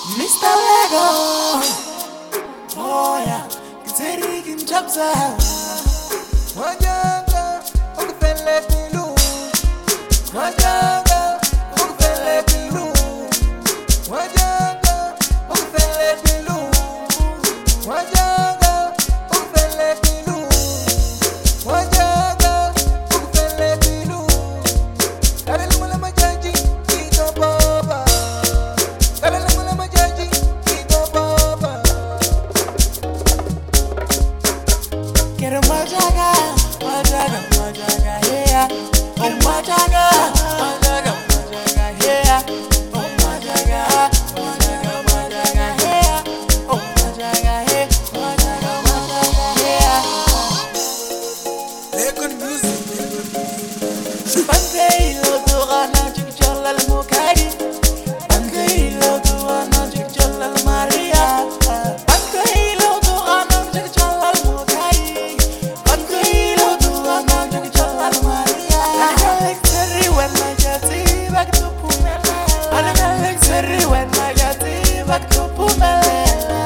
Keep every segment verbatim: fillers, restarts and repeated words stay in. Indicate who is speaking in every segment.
Speaker 1: mister Lego. Oh yeah, Kiteri Kinjabza. Wajanga, ukupele pilu. Wajanga, ukupele pilu. Wajanga, ukupele pilu. Wajanga, ukupele pilu. Wajanga, ukupele pilu. Kabele mula majaji, ito baba. Kabele mula majaji, ito baba. Quiero majaga, majaga, majaga, yeah. Oh majaga, majaga, majaga, yeah. Oh majaga, majaga, majaga, yeah. Oh majaga, hey, majaga, majaga, yeah. Lekon music. Bangay lo duana jikjal al mukadi. Bangay lo duana jikjal al Maria. Bangay lo duana jikjal al mukadi. Bangay lo duana jikjal al Maria. Alex Terry when my jati back to Pumela. Alex Terry when my jati back to Pumela.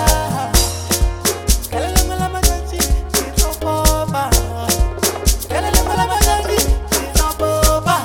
Speaker 1: Kalala mala majati ito papa. Kalala mala majati ito papa.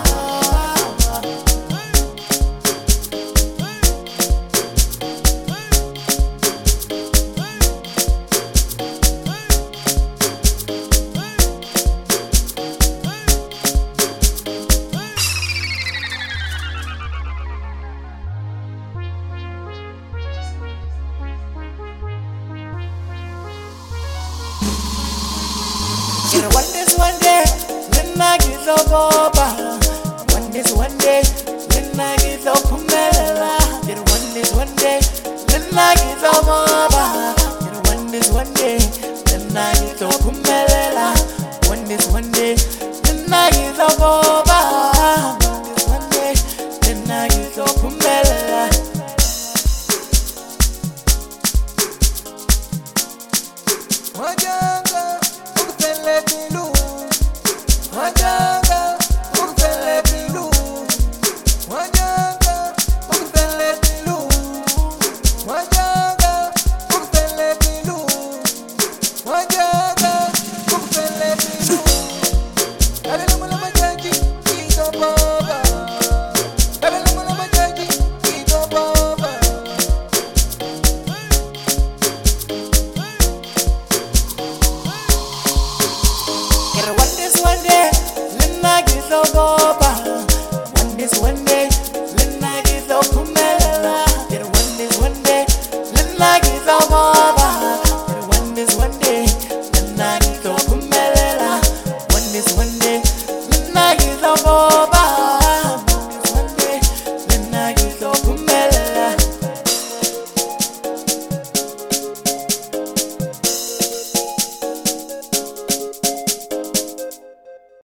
Speaker 1: Get one this one day, when I get so boba. One this one day, when I get so pumela. Get one this one day, when I get so boba. Get one this one day, when I get so pumela. One this one day, when I get so boba. One this one day, when I get so pumela.